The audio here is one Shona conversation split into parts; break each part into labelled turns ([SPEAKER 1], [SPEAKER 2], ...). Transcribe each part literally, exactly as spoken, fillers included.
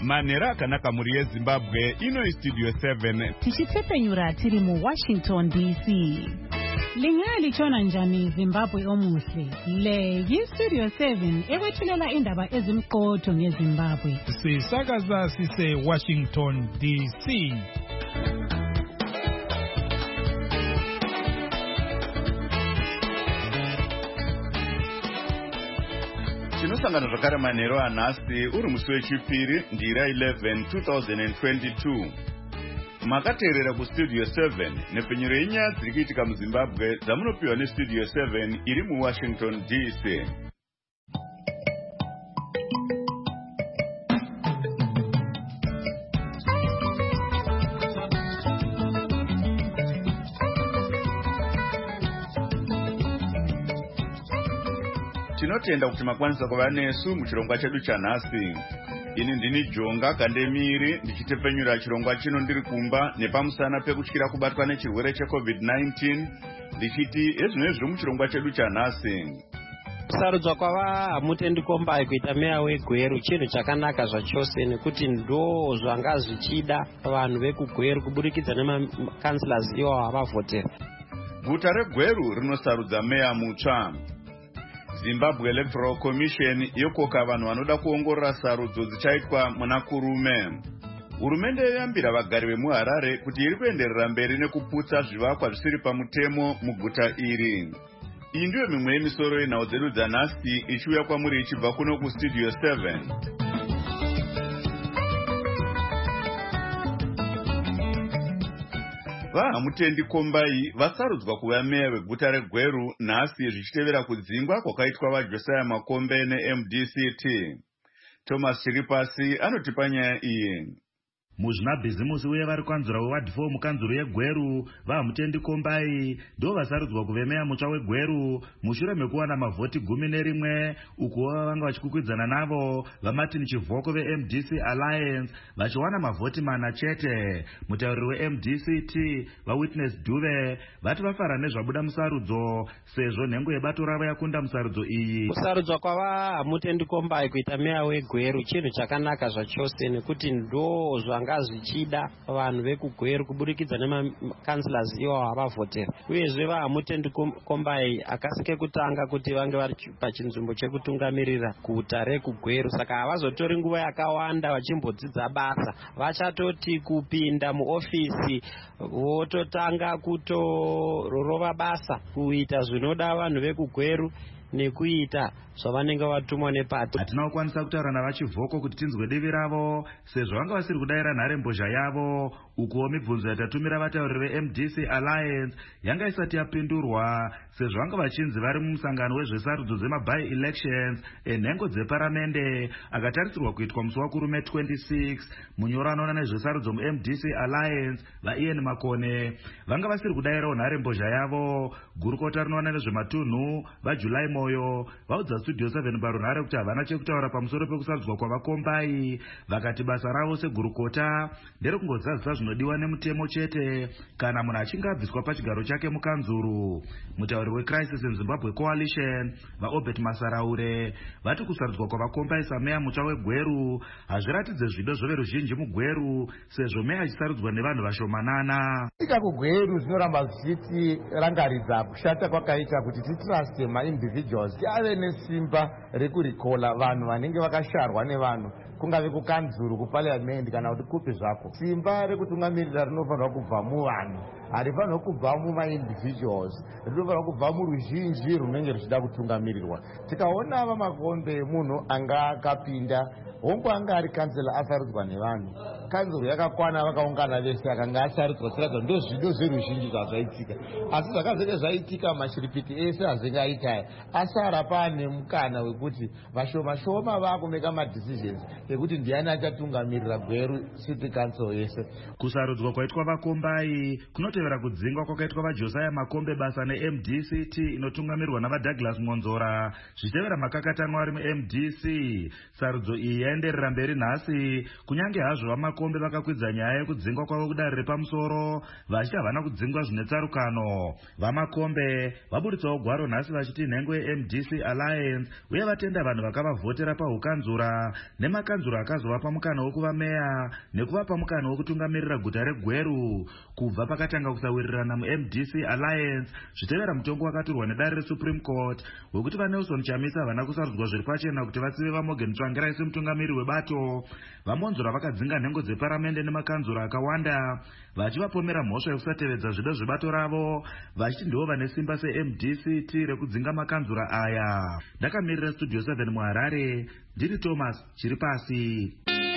[SPEAKER 1] manhero akanaka muri yezimbabwe. Ino istudio seven
[SPEAKER 2] tichitsepenyura tiri mu Washington D C. Lingalitshona njani Zimbabwe omuhle? Le yistudio seven ekwethulela indaba ezimqotho ngeZimbabwe.
[SPEAKER 3] Sisakaza sise Washington D C.
[SPEAKER 1] tinosangana zvakare manhero anhasi uri musi wechipiri ndira eleven two thousand twenty-two. makateerera kustudio seven nepfenyuro yenyaya dziri kuitika muzimbabwe dzamunopiwa nestudio seven iri muwashington D C. tinotenda kuti makwanisa kuva nesu muchirongwa chedu chanhasi. ini ndini Jonga Kandemiri ndichitepfenyura chirongwa chino ndiri kumba nepamusana pekutyira kubatwa nechirwere checovid nineteen ndichiti ezvino zviri muchirongwa chedu chanhasi.
[SPEAKER 4] kusarudzwa kwava hamutendi kombai kuita meya weGweru chinhu chakanaka zvachose nekuti ndo zvanga zvichida vanhu vekugweru kuburikidza nemakansilas iwo havavhotera.
[SPEAKER 1] guta reGweru rinosarudza meya mutsva. Zimbabwe Electoral Commission yokoka vanhu vanoda kuongorora sarudzo dzichaitwa muna kurume. Hurumende yoyambira vagari vemuHarare kuti iri kuenderera mberi nekuputsa zvivakwa zvisiri pamutemo muguta iri. Iyi ndiyo mimwe yemisoro yenhau dzedu dzanhasi ichiuya kwamuri ichibva kuno kustudio seven. vahamutendi kombai vasarudzwa kuva meya weguta reGweru nhasi zvichitevera kudzingwa kwakaitwa vaJosiah Makombe neM D C T. Thomas Chiripasi anotipa nyaya iyi.
[SPEAKER 5] muzvimabhizimusi uye vari kwanzura wewadhifo mukanzuro yeGweru vahamutendi kombai ndo vasarudzwa kuve meya mutsva weGweru mushure mekuwana mavhoti gumi nerimwe ukuwo vanga vachikukwidzana navo vaMartin Chivhoko veM D C Alliance vachiwana mavhoti mana chete. mutauriri weM D C T vaWitness Duve vati vafara nezvabuda musarudzo sezvo nhengo yebato ravo yakunda musarudzo iyi.
[SPEAKER 4] kusarudzwa kwava hamutendi kombai kuita meya weGweru chinhu chakanaka zvachose nekuti ndo zvanga nga zvichida vanhu vekugweru kuburikidza nemakansilas iwo havavhotera. uyezve vahamutendi kombai akasike kutanga kuti vange vari pachinzvimbo chekutungamirira guta rekugweru, saka havazotori nguva yakawanda vachimbodzidza basa. vachatoti kupinda muofisi vototanga kutorova basa kuita zvinoda vanhu vekugweru nekuita zvavanenge vatumwa nepati.
[SPEAKER 5] hatina kukwanisa kutaura navaChivhoko kuti tinzwe divi ravo sezvo vanga vasiri kudayira nharembozha yavo ukuwo mibvunzo yatatumira vatauriri veM D C Alliance yanga isati yapindurwa sezvo vanga vachinzi vari mumusangano wezvesarudzo dzemaby elections enhengo dzeparamende akatarisirwa kuitwa musi wakurume twenty-six. munyoro anoona nezvesarudzo muM D C Alliance vaIan Makone vanga vasiri kudayirawo nharembozha yavo. gurukota rinoona nezvematunhu vaJulai Moyo vaudza studio seven parunhare kuti havana chekutaura pamusoro pekusarudzwa kwavakombai vakati basa ravo segurukota nderekungodzadzisa zvinodiwa nemutemo chete kana munhu achinge abviswa pachigaro chake mukanzuru. mutauriri weCrisis in Zimbabwe Coalition vaObert Masaraure vati kusarudzwa kwavakombai sameya mutsva weGweru hazviratidze zvido zvoveruzhinji muGweru sezvo meya achisarudzwa nevanhu vashomanana.
[SPEAKER 6] ika kuGweru zvinoramba zvichiti rangaridza kushata kwakaita kuti titruste maindividuals ave nesimba rekurikola vanhu vanenge vakasharwa nevanhu kungave kukanzuru kupaliamendi kana kuti kupi zvako. simba rekutungamirira rinofanirwa kubva muvanhu, harifanirwa kubva mumaindividuals, rinofanirwa kubva muruzhinji runenge ruchida kutungamirirwa. tikaona vaMakombe munhu anga akapinda hongu anga ari kansela asarudzwa nevanhu, kanzuro yakakwana vakaungana vese akanga asarudzwa tiradza ndo zvido zveruzhinji zvazvaitika. asi zvakazenge zvaitika mashiripiti ese azenge aita asara pane mukana wekuti vashoma-shoma vakumeka madecisions ekuti ndiani achatungamirira Gweru City Council yese.
[SPEAKER 5] kusarudzwa kwaitwa vakombai kunotevera kudzingwa kwakaitwa vaJosiah Makombe basa neM D C T inotungamirwa navaDouglas Monzora zvichitevera makakatanwa ari muM D C. sarudzo iyi yaenderera mberi nhasi kunyange hazvo vaMakombe vakakwidza nyaya yekudzingwa kwavo kudare repamusoro vachiti havana kudzingwa zvine tsarukano. vaMakombe vaburitsawo gwaro nhasi vachiti nhengo yeM D C Alliance uye vatenda vanhu vakavavhotera paukanzura nemaka makanzuro akazovapa mukana wekuva meya nekuvapa mukana wekutungamirira guta reGweru kubva pakatanga kusawirirana muM D C Alliance zvitevera mutongo wakaturwa nedare reSupreme Court wekuti vaNelson Chamisa havana kusarudzwa zviri pachena kuti vatsive vaMorgan Tsvangirai semutungamiri webato. Vamonzora vakadzinga nhengo dzeparamende nemakanzuro akawanda vachivapomera mhosva yekusatevedza zvido zvebato ravo vachiti ndivo vane simba seM D C T rekudzinga makanzura aya. Ndakamirira Studio seven muHarare, ndiri Thomas Chiripasi.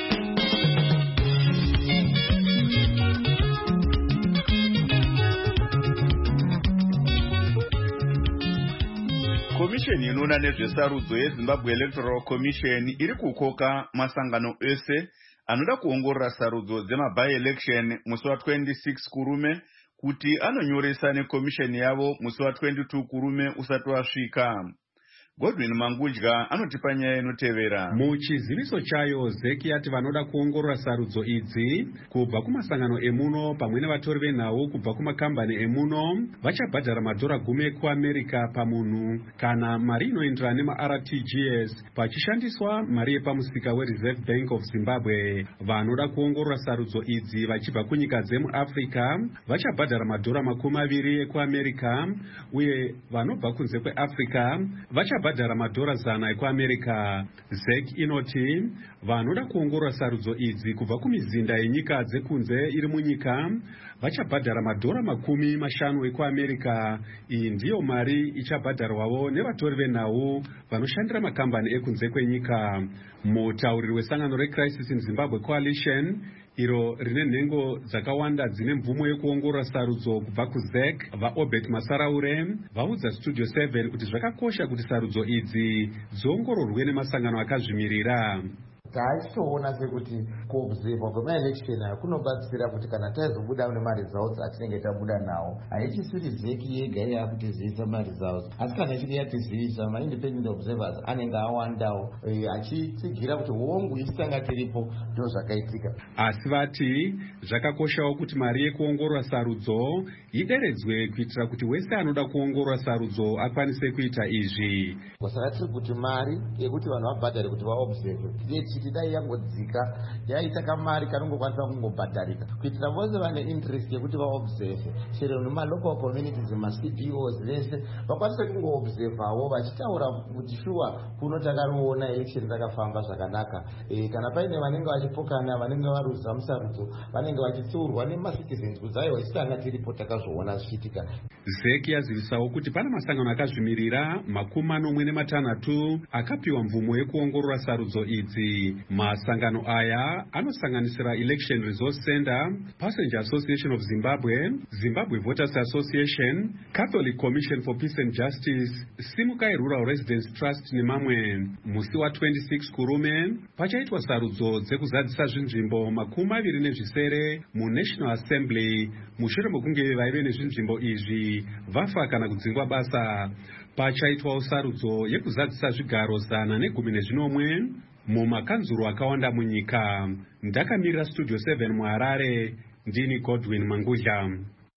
[SPEAKER 1] Komisheni inoona nezvesarudzo yeZimbabwe Electoral Commission iri kukoka masangano ese anoda kuongorora sarudzo dzema-by election musi wa twenty-six kurume kuti anonyoresa nekomisheni yavo musi wa twenty-two kurume usati wasvika. Godwin Mangudya anotipa nyaya inotevera.
[SPEAKER 7] Muchiziviso chayo Z E C yati vanoda kuongorora sarudzo idzi kubva kumasangano emuno pamwe nevatori venhau kubva kumakambani emuno vachabhadhara madhora gumi ekuAmerica pamunhu kana mari inoenderana nemaR T G S pachishandiswa mari yepamusika weReserve Bank of Zimbabwe. Vanoda kuongorora sarudzo idzi vachibva kunyika dzemuAfrica vachabhadhara madhora makumi maviri ekuAmerica uye vanobva kunze kweAfrica vachabhadhara bhadhara madhora zana ekuAmerica. Z E C inoti vanoda kuongorora sarudzo idzi kubva kumizinda yenyika dzekunze iri munyika vachabhadhara madhora makumi mashanu ekuAmerica. Iyi ndiyo mari ichabhadharwawo nevatori venhau vanoshandira makambani ekunze kwenyika. Mutauriri wesangano reCrisis in Zimbabwe Coalition iro rine nhengo dzakawanda dzine mvumo yekuongorora sarudzo kubva kuZ E C vaObert Masaraure vaudza Studio seven kuti zvakakosha kuti sarudzo idzi dziongororwe nemasangano akazvimirira.
[SPEAKER 6] Taichoona sekuti kuobserva kwemaelection ayo kunobatsira kuti kana taizobuda nemaresults atinenge tabuda nawo haichisiri Z E C yega yakutizivisa maresults asi kana chiri yatizivisa maindependent observers anenge awandawo achitsigira kuti hongu isitanga tiripo ndo zvakaitika.
[SPEAKER 7] Asi vati zvakakoshawo kuti mari yekuongorora sarudzo ideredzwe kuitira kuti wese anoda kuongorora sarudzo akwanise kuita izvi.
[SPEAKER 6] Saka tiri kuti mari yekuti vanhu vabhadhare kuti vaobserve kuti dai yangodzika yaita kamari kanongokwanisa kungobhadharika kuitira vose vane interest yekuti vaobserve chero nemalocal communities ma-C D Os vese vakwanise kungoobservawo vachitaura kuti shuwa kuno takariona election takafamba zvakanaka. E, kana paine vanenge vachipokana vanenge varudza musarudzo vanenge vachitsiurwa nemacitizens kuti aiwa isitanga tiripo takazvoona zvichiitika.
[SPEAKER 7] Z E C yazivisawo kuti pana masangano akazvimirira makumi manomwe nematanhatu akapiwa mvumo yekuongorora sarudzo idzi. Masangano aya anosanganisira Election Resource Center, Passenger Association of Zimbabwe, Zimbabwe Voters Association, Catholic Commission for Peace and Justice, Simukai Rural Residence Trust nemamwe. Musi wa twenty-six kurume pachaitwa sarudzo dzekuzadzisa zvinzvimbo makumi maviri nezvisere muNational Assembly mushure mokunge vaive nezvinzvimbo izvi vafa kana kudzingwa basa. Pachaitwawo sarudzo yekuzadzisa zvigaro zana negumi nezvinomwe mumakanzuro akawanda munyika. Ndakamirira Studio seven muHarare, ndini Godwin Mangudya.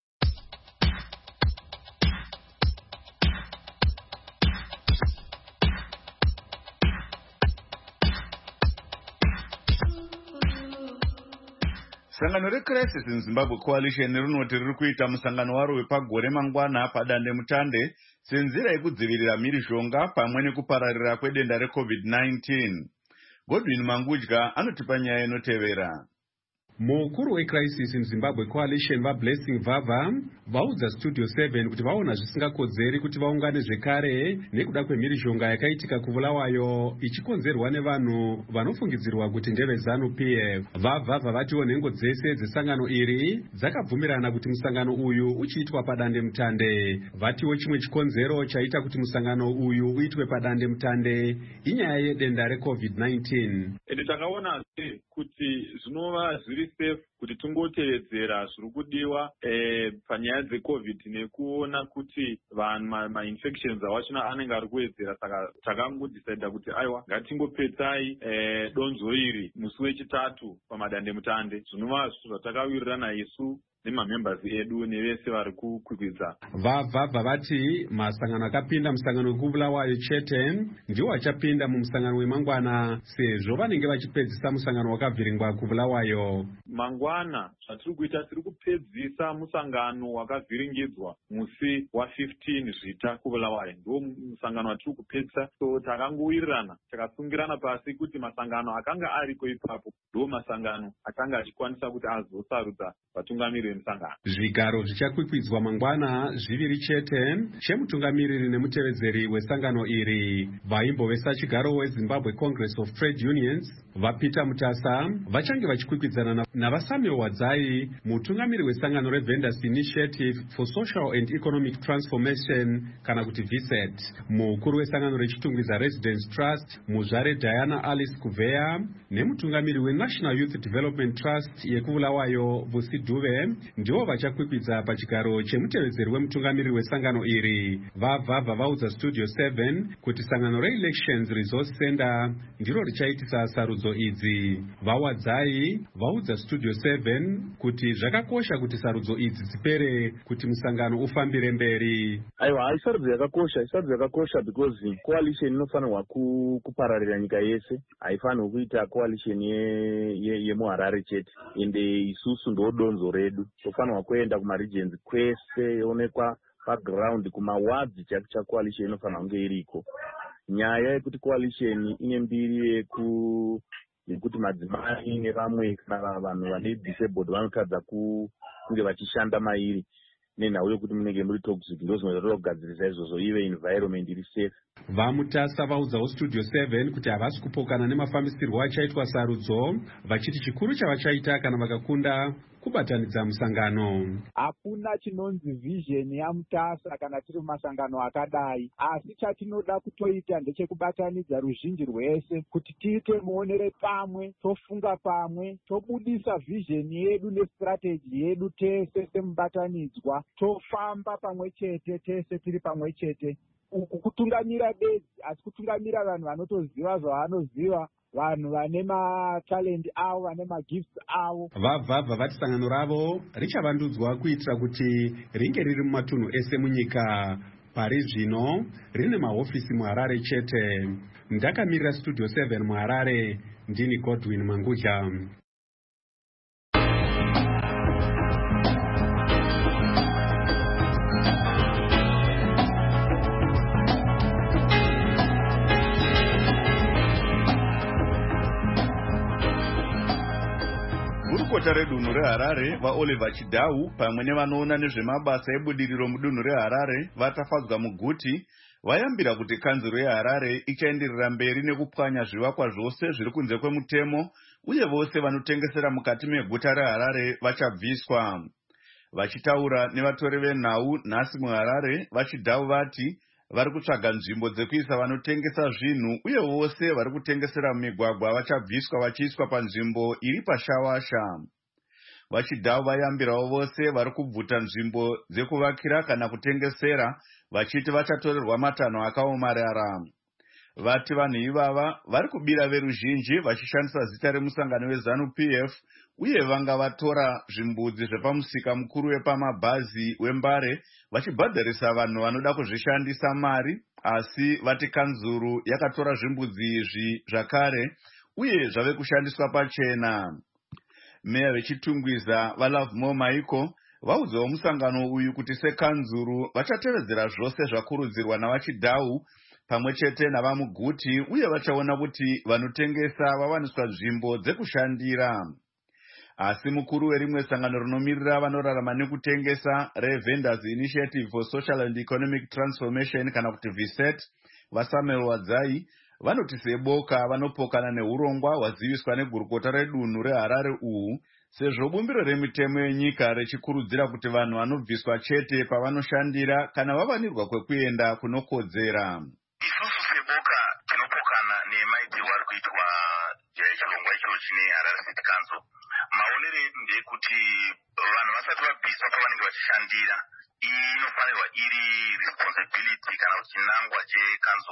[SPEAKER 1] Sangano reCrisis in Zimbabwe Coalition rinoti riri kuita musangano waro wepagore mangwana padande mutande senzira yekudzivirira mhirizhonga pamwe nekupararira kwedenda reCovid nineteen. Godwin Mangudya anotipa nyaya inotevera.
[SPEAKER 7] Mukuru weCrisis in Zimbabwe Coalition vaBlessing Vava vaudza Studio seven kuti vaona zvisingakodzeri kuti vaungane zvekare nekuda kwemhirizhonga yakaitika kuvulawayo ichikonzerwa nevanhu vanofungidzirwa kuti ndeve ZANU P F. Vavha vatiwo nhengo dzese dzesangano iri dzakabvumirana kuti musangano uyu uchiitwa padande mutande. Vatiwo chimwe chikonzero chaita kuti musangano uyu uitwe padande mutande inyaya yedenda reCovid nineteen.
[SPEAKER 8] Ende takaona kuti zvinova zviri safe kuti tungotevedzera zviri kudiwa eh, panyaya dzeCovid nekuona kuti vanhu ma-infections awachona anenge ari kuwedzera. Saka takangodecida kuti aiwa ngatingopedzai eh, donzo iri musi wechitatu pamadande mutande. Zvinova zvatakawirirana isu nemamembers edu nevese vari kukwikwidza.
[SPEAKER 7] Vabva vati masangano akapinda musangano wekubulawayo chete ndiwo achapinda mumusangano wemangwana sezvo vanenge vachipedzisa musangano wakavhiringwa kubulawayo.
[SPEAKER 8] Mangwana zvatiri kuita tiri kupedzisa musangano wakavhiringidzwa musi wa15 zvita kubulawayo, ndo musangano watiri kupedzisa. So takangowirirana takasungirana pasi kuti masangano akanga ariko ipapo ndo masangano akanga achikwanisa kuti azosarudza vatungamiriri vemusangano.
[SPEAKER 7] Zvigaro zvichakwikwidzwa mangwana zviviri chete, chemutungamiriri nemutevedzeri wesangano iri. Vaimbovesa chigaro weZimbabwe Congress of Trade Unions vaPeter Mutasa vachange vachikwikwidzana navaSamuel Wadzai, mutungamiri wesangano reVendors Initiative for Social and Economic Transformation kana kuti V S E T. Mukuru wesangano rechitungwiza Residence Trust muzvare Diana Alice Kuveya nemutungamiri weNational Youth Development Trust yekubulawayo Vusi Duve ndivo vachakwikwidza pachigaro chemutevedzeri wemutungamiri wesangano iri. Vabva vaudza Studio seven kuti sangano reElections Resource Center ndiro richaitisa sarudzo idzi. Vawadzai vaudza Studio seven kuti zvakakosha kuti sarudzo idzi dzipere kuti musangano ufambire mberi.
[SPEAKER 9] Aiwa, isarudzo yakakosha, isarudzo yakakosha because coalition inofanirwa kupararira nyika yese. Haifanirwi kuita coalition yemuHarare chete. Ende isusu ndo donzo redu. Tofanirwa kuenda kumaregions kwese yoonekwa paground kumawadzi cha coalition inofanirwa kunge iriko. Nyaya yekuti coalition ine mbiri yeku yekuti madzimai nevamwe kana vanhu vane disabled vanotadza kunge vachishanda mairi nenhau yokuti munenge muri toxic ndozvinoita kugadzirisa izvozvo ive environment iri safe.
[SPEAKER 7] VaMutasa vaudzawo Studio seven kuti havasi kupokana nemafambisirwo achaitwa sarudzo, vachiti chikuru chavachaita kana vakakunda kubatanidza musangano.
[SPEAKER 10] Hakuna chinonzi vision yaMutasa kana tiri mumasangano akadai, asi chatinoda kutoita ndechekubatanidza ruzhinji rwese kuti tiite muonere pamwe, tofunga pamwe, tobudisa vision yedu nestrategy yedu tese semubatanidzwa, tofamba pamwe chete tese tiri pamwe chete. Kutungamira bedzi asi kutungamira vanhu vanotoziva zvavanoziva, vanhu vane matalent avo, vane magifts avo.
[SPEAKER 7] Vabva vati sangano ravo richavandudzwa kuitira kuti ringe riri mumatunhu ese munyika. Pari zvino rine mahofisi muHarare chete. Ndakamirira Studio seven muHarare, ndini Godwin Manguja.
[SPEAKER 1] Gurukota redunhu reHarare vaOliver Chidau pamwe nevanoona nezvemabasa ebudiriro mudunhu reHarare vatafadzwa muguti vayambira kuti kanzuro yeHarare ichaenderera mberi nekupwanya zvivakwa zvose zviri kunze kwemutemo uye vose vanotengesera mukati meguta reHarare vachabviswa. Vachitaura nevatori venhau nhasi muHarare, vaChidau vati vari kutsvaga nzvimbo dzekuisa vanotengesa zvinhu uye vose vari kutengesera mumigwagwa vachabviswa vachiiswa panzvimbo iri pashawasha. VaChidau vayambirawo vose vari kubvuta nzvimbo dzekuvakira kana kutengesera vachiti vachatorerwa matanho akaomarara. Vati vanhu ivava vari kubira veruzhinji vachishandisa zita remusangano weZanu P F uye vanga vatora zvimbudzi zvepamusika mukuru wepamabhazi wembare vachibhadharisa vanhu vanoda kuzvishandisa mari, asi vati kanzuru yakatora zvimbudzi izvi zvakare uye zvave kushandiswa pachena. Meya vechitungwiza vaLovemore Michael vaudzawo musangano uyu kuti sekanzuru vachatevedzera zvose zvakurudzirwa navaChidau pamwe chete navamuguti uye vachaona kuti vanotengesa vawaniswa nzvimbo dzekushandira. Asi mukuru werimwe sangano rinomirira vanorarama nekutengesa reVendors Initiative for Social and Economic Transformation kana kuti V S E T vaSamuel Wadzai vanoti seboka vanopokana neurongwa hwaziviswa negurukota redunhu reHarare uhu, sezvo bumbiro remitemo yenyika rechikurudzira kuti vanhu vanobviswa chete pavanoshandira kana vavanirwa kwekuenda kunokodzera.
[SPEAKER 11] Isusu seboka tinopokana nemaitirwo ari kuitwa chirongwa icho chine Harare City Council. Maonero edu ndeyekuti vanhu vasati vabviswa pavanenge vachishandira, iyi inofanirwa iri responsibility kana kuti chinangwa chekanzura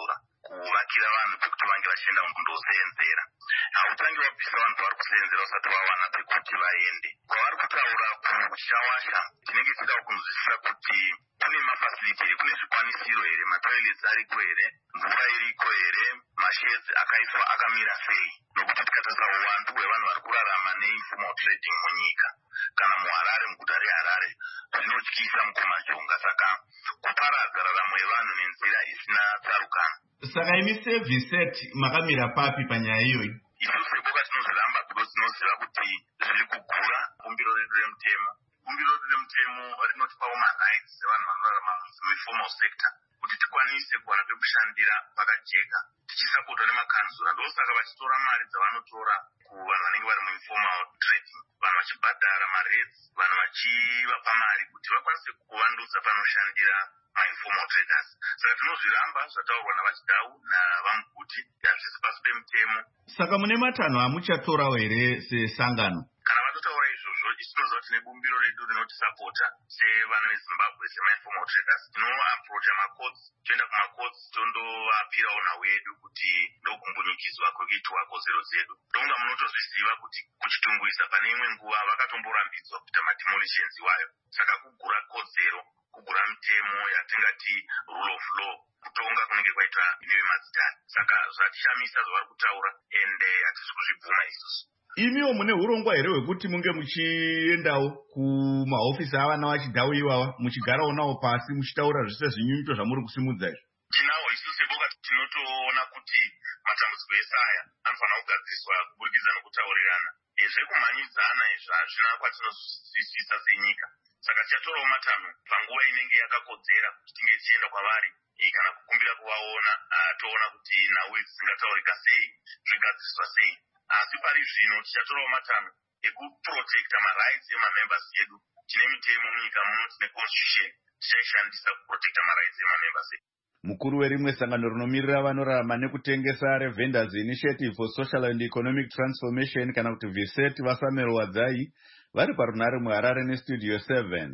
[SPEAKER 11] kuvakira vanhu pekuti vange vachienda kundosenzera. Hautangi wabvisa vanhu pavari kusenzera usati vawana pekuti vaende. Kwavari kutaura kuchawasha tinenge tichida kunzwisisa kuti kune mafasiliti here, kune zvikwanisiro here, matoilets ariko here, mvura iriko here, mashedzi akaiswa akamira sei. Nokuti tikatarisa uwandu hwevanhu vari kurarama neinformal trading munyika kana muHarare, muguta reHarare, zvinotyisa mukomachonga. Saka kuparadza raramo yevanhu nenzira isina tsarukano.
[SPEAKER 1] Saka imi seVset makamira papi panyaya iyoyi?
[SPEAKER 11] Isu seboka tinozviramba because tinoziva kuti zviri kugura bumbiro redu remutemo. Bumbiro redu remutemo rinotipawo marights evanhu vanorarama muinformal sector kuti tikwanise kuwana pekushandira pakajeka tichisapotwa nemakanzura. Ndosaka vachitora mari dzavanotora kuvanhu vanenge vari muinformal trading, vanhu vachibhadhara marates, vanhu vachivapa mari kuti vakwanise kuvandutsa panoshandira mainformal traders. Saka tinozviramba zvataurwa navachidau navamuguti hazvisi pasi pemutemo.
[SPEAKER 1] Saka mune matanho amuchatorawo here sesangano?
[SPEAKER 11] Kana vatotaura izvozvo isu tinoziva kuti nebumbirio redu rinotisapota sevana veZimbabwe semainformal traders. Tinoapproacha macourts, toenda kumacourts tondovapirawo nhau yedu kuti ndokumbunikidzwa kwekuitwa kodzero dzedu. Ndonga munotozviziva kuti kuchitunguisa pane imwe nguva vakatomborambidzwa kuita mademolitions iwayo. Saka kugura kodzero, kugura mitemo yatingati rule of law, kutonga kunenge kwaita newe madzitani. Saka zvatishamisa zvavari kutaura ende hatisi kuzvibvuma isusu.
[SPEAKER 1] Imiwo mune urongwa here hwekuti munge muchiendawo kumahofisi avana vachidhau ivava muchigarawo nawo pasi muchitaura zvese zvinyunyuto zvamuri kusimudza izvo?
[SPEAKER 11] Tinawo isu seboka tinotoona kuti matambudziko ese aya anofanira kugadziriswa kuburikidza nokutaurirana. Zvekumhanyidzana izvi hazvina kwatinozwisisa senyika. Saka tichatorawo matanho panguva inenge yakakodzera kuti tinge tichienda kwavari kana kukumbira kuvaona toona kuti nhau idzi dzingataurika sei, zvigadziriswa sei. Asi pari zvino tichatorawo matanho ekuprotecta marights emamembers edu. Tine mitemo munyika muno, tine constitution, tichaishandisa kuprotecta marights emamembers edu.
[SPEAKER 1] Mukuru werimwe sangano rinomirira vanorarama nekutengesa reVendors Initiative for Social and Economic Transformation kana kuti VSET Vasamuel Wadzai vari parunare muHarare nestudio seven.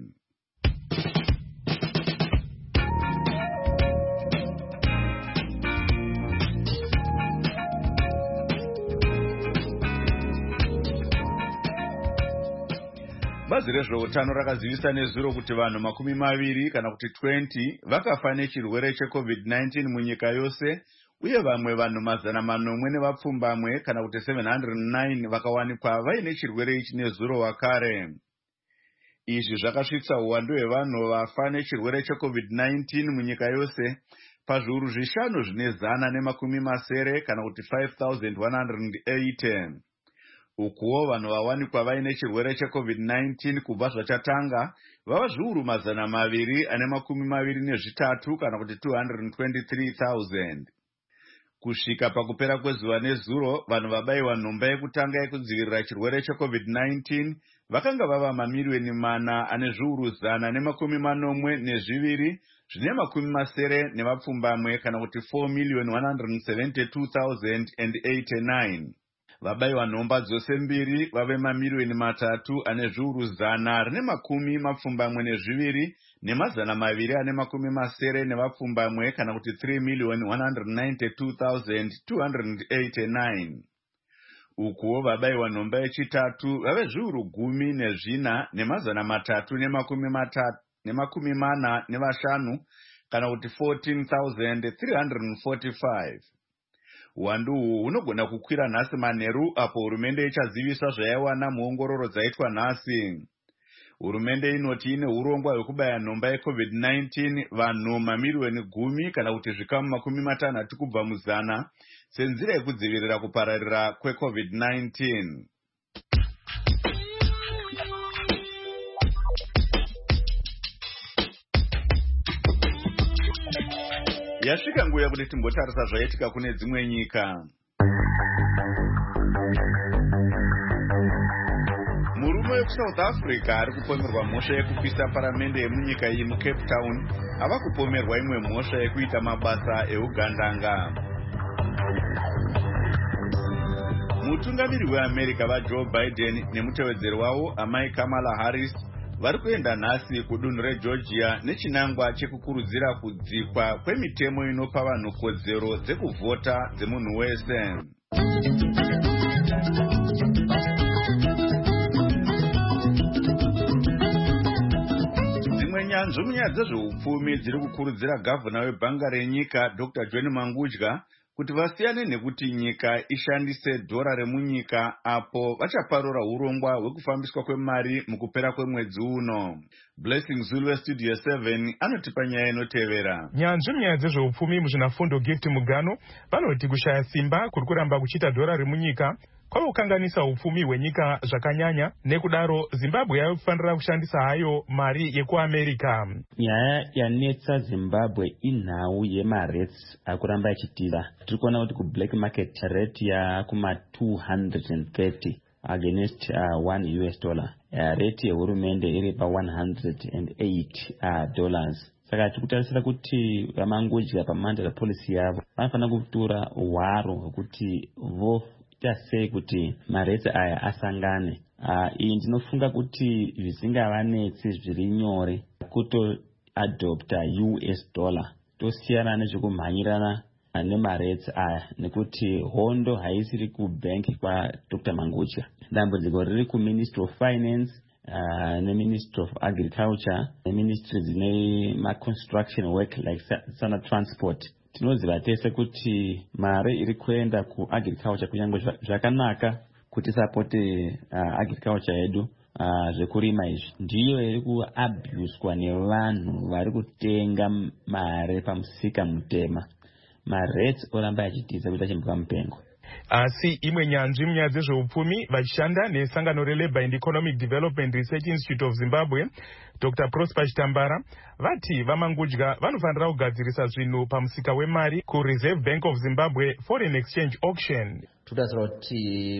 [SPEAKER 1] Bazi rezveutano rakazivisa nezuro kuti vanhu makumi maviri kana kuti twenty vakafa nechirwere checovid nineteen munyika yose, uye vamwe vanhu mazana manomwe nevapfumbamwe kana kuti seven hundred nine vakawanikwa vaine chirwere ichi nezuro wakare. Izvi zvakasvitsa uwandu hwevanhu vafa nechirwere checovid nineteen munyika yose pazviuru zvishanu zvine zana nemakumi masere kana kuti five thousand one hundred eighty. Ukuwo vanhu vawanikwa vaine chirwere checovid nineteen kubva zvachatanga vava zviuru mazana maviri ane makumi maviri nezvitatu kana kuti two hundred twenty-three thousand. Kusvika pakupera kwezuva nezuro, vanhu vabayiwa nhomba yekutanga yekudzivirira chirwere checovid nineteen vakanga vava mamiliyoni mana ane zviuru zana nemakumi manomwe nezviviri zvine makumi masere nevapfumbamwe kana kuti four million one hundred seventy-two thousand eighty-nine. Vabayiwa nhomba dzose mbiri vave mamiliyoni matatu ane zviuru zana rine makumi mapfumbamwe nezviviri nemazana maviri ane makumi masere nevapfumbamwe kana kuti three million one hundred ninety-two thousand two hundred eighty-nine. Ukuwo vabayiwa nhomba yechitatu vave zviuru gumi nezvina nemazana matatu nemakumi matatu nemakumi mana nevashanu kana kuti fourteen thousand three hundred forty-five. Uwandu uhu hunogona kukwira nhasi manheru apo hurumende ichazivisa zvayaiwana muongororo dzaitwa nhasi. Hurumende inoti ine urongwa hwekubaya nhomba yecovid nineteen vanhu mamiliyoni gumi kana kuti zvikamu makumi matanhatu kubva muzana senzira yekudzivirira kupararira kwecovid nineteen. Yasvika nguva yekuti timbotarisa zvaitika kune dzimwe nyika. Murume wekusouth Africa ari kupomerwa mhosva yekupisa paramende yemunyika iyi muCape Town ava kupomerwa imwe mhosva yekuita mabasa eugandanga. Mutungamiri weAmerica vaJoe Biden nemutevedzeri wavo amai Kamala Harris vari kuenda nhasi kudunhu regeorgia nechinangwa chekukurudzira kudzikwa kwemitemo inopa vanhu kodzero dzekuvhota dzemunhu wese. Dzimwe nyanzvi munyaya dzezveupfumi dziri kukurudzira gavhana webhanga renyika Dr John Mangudya kuti vasiyane nekuti nyika ishandise dhora remunyika apo vachaparura urongwa hwekufambiswa kwemari mukupera kwemwedzi uno. Blessing Zulu weStudio seven anotipa nyaya inotevera.
[SPEAKER 12] Nyanzvi munyaya dzezveupfumi muzvinafundo Gift Mugano vanoti kushaya simba kuri kuramba kuchita dhora remunyika kwavokanganisa upfumi hwenyika zvakanyanya, nekudaro Zimbabwe yakufanira kushandisa hayo mari yekuAmerica.
[SPEAKER 13] Nyaya yanetsa Zimbabwe inhau yemarates akuramba achitiza. Tiri kuona kuti kublack market rate yakuma two hundred thirty against uh, one U S dollar. Uh, rate yehurumende iri pa one hundred eight uh, dollars. Saka tikutarisira kuti Mangudya pamandira policy yavo vanofanira kutura hwaro hwekuti vo sei kuti marete aya asangane. Uh, iyi ndinofunga kuti zvisingavanetsi zviri nyore kuto adopta U S dollar tosiyana nezvekumhanyirana nemarete aya, nekuti hondo haisiri kubank kwa Dr Mangudya. Dambudziko riri kuMinistry of Finance uh, neMinistry of Agriculture neMinistry dzine maconstruction work like sana transport. Tinoziva tese kuti mari iri kuenda kuagriculture kunyange zvakanaka kuti sapote uh, agriculture yedu uh, zvekurima izvi ndiyo iri kuabuswa nevanhu vari kutenga mari pamusika mutema. Marete oramba achitiza kuti achimbuka mupengo.
[SPEAKER 12] Asi imwe nyanzvi munyaya dzezveupfumi vachishanda nesangano reLabour and Economic Development Research Institute of Zimbabwe Doctor Prosper Chitambara vati vaMangudya vanofanira kugadzirisa zvinhu pamusika wemari kuReserve Bank of Zimbabwe Foreign Exchange Auction.
[SPEAKER 14] Tutasira kuti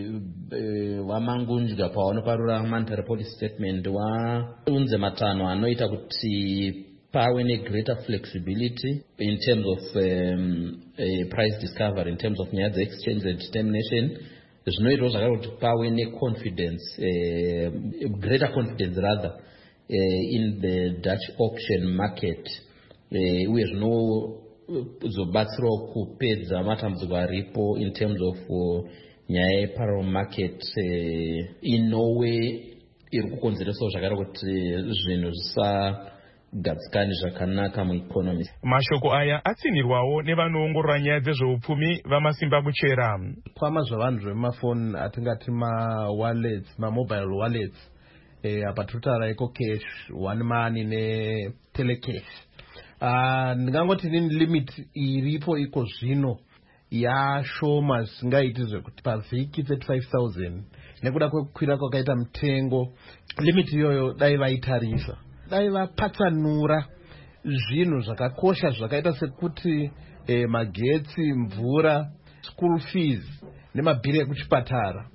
[SPEAKER 14] vaMangudya pavanoparura mandatory policy statement waunze matano anoita kuti pave negreater flexibility in terms of um, uh, price discovery, in terms of nyaya dzeexchange and determination. Zvinoitwa zvakare kuti pave neconfidence, uh, greater confidence rather, uh, in the Dutch auction market. Uye zvinozobatsirawo kupedza matambudziko aripo in terms of uh, nyaya yeparallel market uh, in no way iri kukonzeresawo zvakare kuti zvinhu zvisa gadzikani zvakanaka mueconomy.
[SPEAKER 12] Mashoko aya atsinirwawo nevanoongorora nyaya dzezveupfumi vamasimba kuchera.
[SPEAKER 15] Kwama zvavanhu zvemafoni atingati mawallets, mamobile wallets, eh, apa totara iko cash, one money ne telecash. Uh, ndingangoti nini limit iripo iko zvino yashoma zvisingaiti zvekuti pavhiki thirty-five thousand nekuda kwekukwira kwakaita mutengo limit iyoyo dai vaitarisa. Dai vapatsanura zvinhu zvakakosha zvakaita sekuti eh, magetsi, mvura, school fees nemabhiri ekuchipatara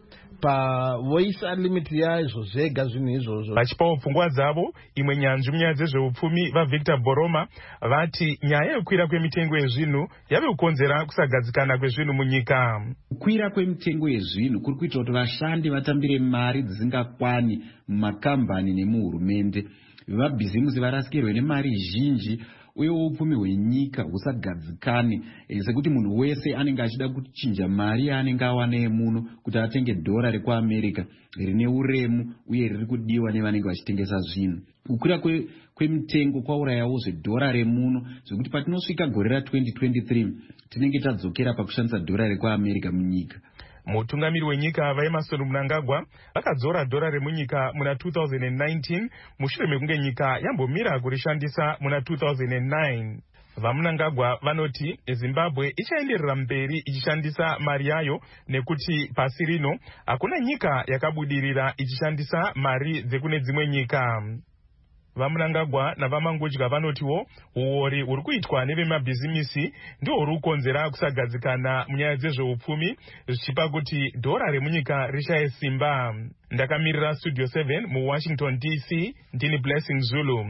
[SPEAKER 15] pavoisa limit yazvo zvega zvinhu izvozvo.
[SPEAKER 12] Vachipawo pfungwa dzavo imwe nyanzvi munyaya dzezveupfumi vaVictor Boroma vati nyaya yekukwira kwemitengo yezvinhu yave kukonzera kusagadzikana kwezvinhu munyika.
[SPEAKER 16] Kukwira kwemitengo yezvinhu kuri kuita kuti vashandi vatambire mari dzisingakwani mumakambani nemuhurumende. Vabhizimusi varasikirwe nemari zhinji uye upfumi hwenyika husagadzikane, sekuti munhu wese anenge achida kuchinja mari yaanenge awana muno kuti atenge dhora rekuAmerica rine uremu uye riri kudiwa nevanenge vachitengesa zvinhu. Kukwira kwemitengo kwe kwaurayawo zvedhora remuno zvekuti patinosvika gore ra-twenty twenty-three tinenge tadzokera pakushandisa dhora rekuAmerica munyika.
[SPEAKER 12] Mutungamiri wenyika vaEmmerson Mnangagwa vakadzora dhora remunyika muna two thousand nineteen mushure mekunge nyika yambomira kurishandisa muna two thousand nine. VaMnangagwa vanoti Zimbabwe ichaenderera mberi ichishandisa mari yayo nekuti pasi rino hakuna nyika yakabudirira ichishandisa mari dzekune dzimwe nyika. VaMnangagwa navaMangudya vanotiwo uori uri kuitwa nevemabhizimisi ndio uri kukonzera kusagadzikana munyaya dzezveupfumi zvichipa kuti dhora remunyika rishaye simba. Ndakamirira Studio seven muWashington D C ndini Blessing Zulu.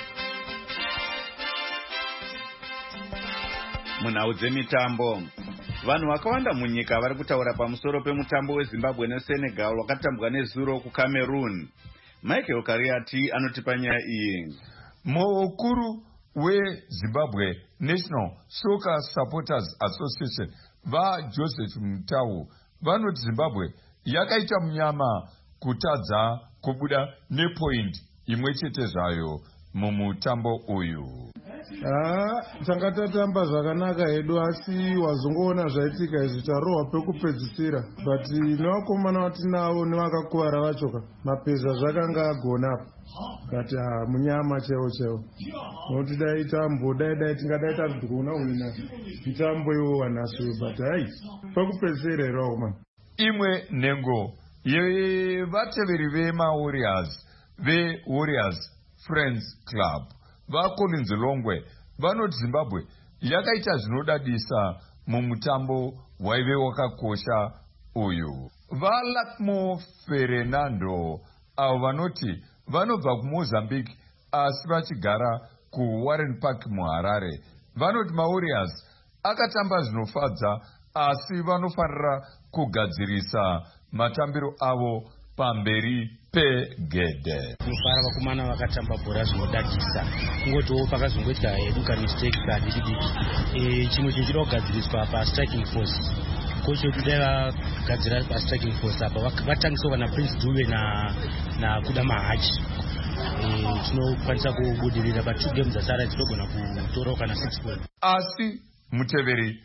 [SPEAKER 1] Munhau dzemitambo. vanhu vakawanda munyika vari kutaura pamusoro pemutambo wezimbabwe nesenegal wakatambwa nezuro kucameroon. Michael Kariati anotipa nyaya iyi.
[SPEAKER 17] Mukuru weZimbabwe National Soccer Supporters Association vaJoseph Mutau vanoti Zimbabwe yakaita munyama kutadza kubuda nepoint imwe chete zvayo mumutambo uyu.
[SPEAKER 18] Ah, tanga tatamba zvakanaka hedu asi wazongoona zvaitika izvi tarohwa pekupedzisira, but nevakomana vatinavo nevakakuwara vachoka mapeza zvakanga agona kati ah, munyama cheo cheo nokuti dai tambo dai dai tingadai tazigona wina mitambo iwowa nhasi, but hai pekupedzisira here vakomana.
[SPEAKER 17] Imwe nhengo yevateveri veMawarriors veWarriors Friends Club vaCollins Longwe vanoti Zimbabwe yakaita zvinodadisa mumutambo waive wakakosha uyu. VaLakmo Fernando avo vanoti vanobva kuMozambique asi vachigara kuWarren Park muHarare vanoti maWarriors akatamba zvinofadza asi vanofanira kugadzirisa matambiro avo pamberi pegedhe.
[SPEAKER 19] Kufara vakomana vakatamba bhora zvinodadisa, kungotiwo pakazongoita hedu kamistake kadiki diki. E, chimwe chinchida kugadziriswa pastriking force. Kocho wedu dai vagadzira pastriking force apa vatangisawo kana Prince Dube na na kuda mahachi. E, tinokwanisa kubudirira pa two games asara tinogona kutora kana six points.
[SPEAKER 17] Asi muteveri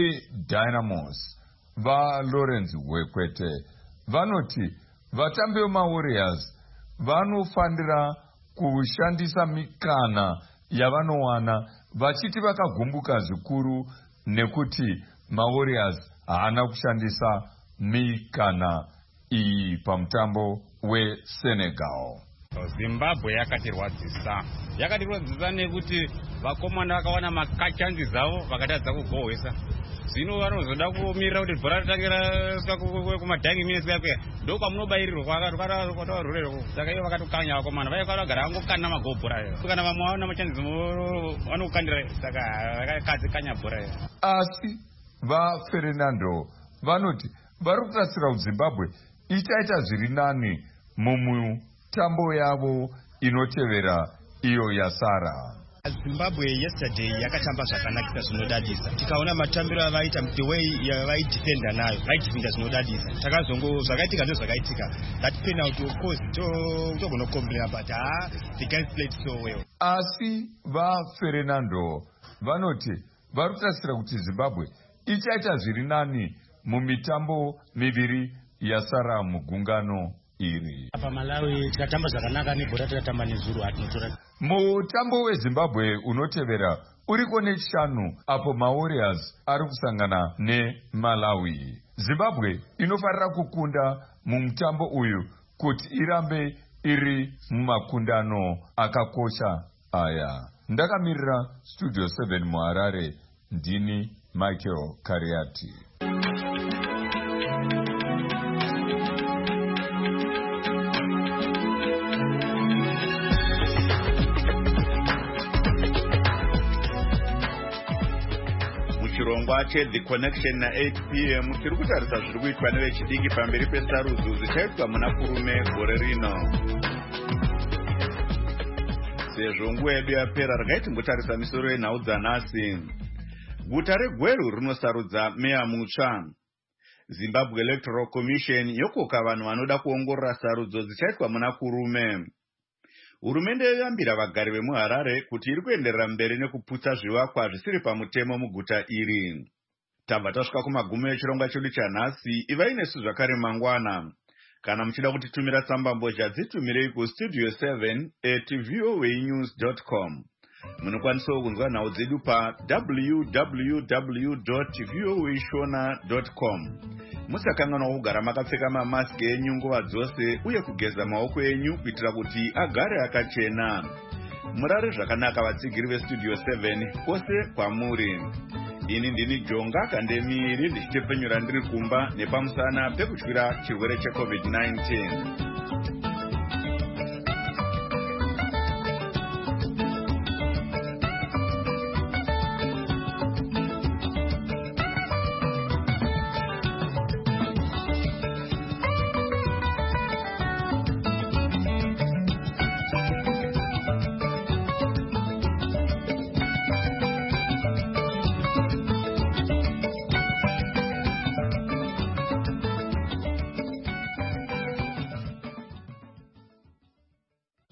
[SPEAKER 17] weDynamos vaLawrence Wekwete vanoti vatambi veMaWarriors vanofanira kushandisa mikana yavanowana vachiti vakagumbuka zvikuru nekuti maWarriors haana kushandisa mikana iyi pamutambo weSenegal.
[SPEAKER 20] Zimbabwe yakatirwadzisa yakatirwadzisa nekuti vakomana vakawana makachanzi zavo vakatadza kugohwesa. Zvino vanozoda kumirira kuti bhora ritangira kumadhangi minutes kwakwe ndo kwamunobairirwa kwakatororerwa saka ivo vakatokanya vakomana vaikagara angokana magobhora kana vamwe vaona machanzi vanokandira saka vakakadzikanya bhora.
[SPEAKER 17] Asi vaFernando vanoti vari kutasira kuti Zimbabwe ichaita zviri nani mumutambo yavo inotevera iyo yasara.
[SPEAKER 19] Zimbabwe yesterday yakatamba zvakanakisa zvinodadisa. Tikaona matambiro avaita the way yavaidefenda nayo vaidefenda zvinodadisa. Takazongo zvakaitika ndo zvakaitika. That penalty of course to togona complain but ah the guys played so well.
[SPEAKER 17] Asi vaFernando vanoti vari kutasira kuti Zimbabwe ichaita zviri nani mumitambo miviri yasara mugungano iri.
[SPEAKER 19] Apa Malawi tikatamba zvakanaka nebhora tikatamba nezuro atinotora.
[SPEAKER 17] Mutambo weZimbabwe unotevera uriko nechishanu apo maWarriors ari kusangana neMalawi. Zimbabwe inofarira kukunda mumutambo uyu kuti irambe iri mumakundano akakosha aya. Ndakamirira Studio seven muHarare, ndini Michael Kariati.
[SPEAKER 1] Chirongwa The Connection na eight p m tiri kutarisa zviri kuitwa nevechidiki pamberi pesarudzo zichaitwa muna kurume gore rino. Sezvo nguva yedu yapera regai timbotarisa misoro yenhau dzanhasi. Guta reGweru rinosarudza meya mutsva. Zimbabwe Electoral Commission yokoka vanhu vanoda kuongorora sarudzo dzichaitwa muna kurume. Hurumende yoyambira vagari vemuHarare kuti iri kuenderera mberi nekuputsa zvivakwa zvisiri pamutemo muguta iri. Tabva tasvika kumagumo echirongwa chedu chanhasi. Ivai nesu zvakare mangwana. Kana muchida kutitumira tsamba mbozha dzitumirei kustudio seven at voanews dot com. Munokwanisawo kunzwa nhau dzedu pa w w w dot voa shona dot com. Musakanganwa kugara makapfeka mamaski enyu nguva dzose uye kugeza maoko enyu kuitira kuti agare akachena. Murare zvakanaka vatsigiri vestudio seven kwose kwamuri. Ini ndini Jonga Kandemiri ndichitepenyura ndiri kumba nepamusana pekutyira chirwere checovid nineteen.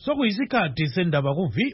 [SPEAKER 21] sokuyisikhathi sendaba ku-V